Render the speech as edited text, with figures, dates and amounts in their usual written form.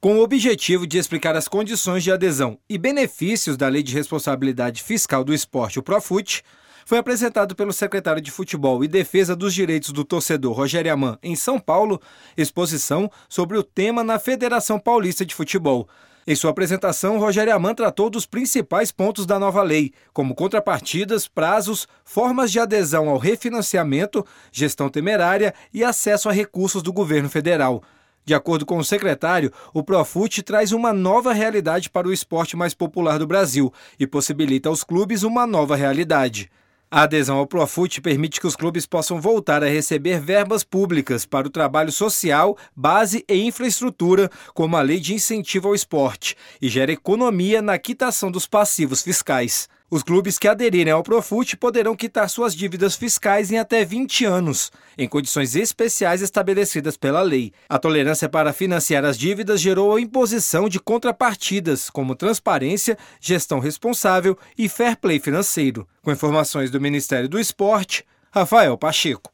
Com o objetivo de explicar as condições de adesão e benefícios da Lei de Responsabilidade Fiscal do Esporte, o Profut, foi apresentado pelo secretário de Futebol e Defesa dos Direitos do Torcedor, Rogério Aman, em São Paulo, exposição sobre o tema na Federação Paulista de Futebol. Em sua apresentação, Rogério Aman tratou dos principais pontos da nova lei, como contrapartidas, prazos, formas de adesão ao refinanciamento, gestão temerária e acesso a recursos do governo federal. De acordo com o secretário, o Profut traz uma nova realidade para o esporte mais popular do Brasil e possibilita aos clubes uma nova realidade. A adesão ao Profut permite que os clubes possam voltar a receber verbas públicas para o trabalho social, base e infraestrutura, como a Lei de Incentivo ao Esporte, e gera economia na quitação dos passivos fiscais. Os clubes que aderirem ao Profut poderão quitar suas dívidas fiscais em até 20 anos, em condições especiais estabelecidas pela lei. A tolerância para financiar as dívidas gerou a imposição de contrapartidas, como transparência, gestão responsável e fair play financeiro. Com informações do Ministério do Esporte, Rafael Pacheco.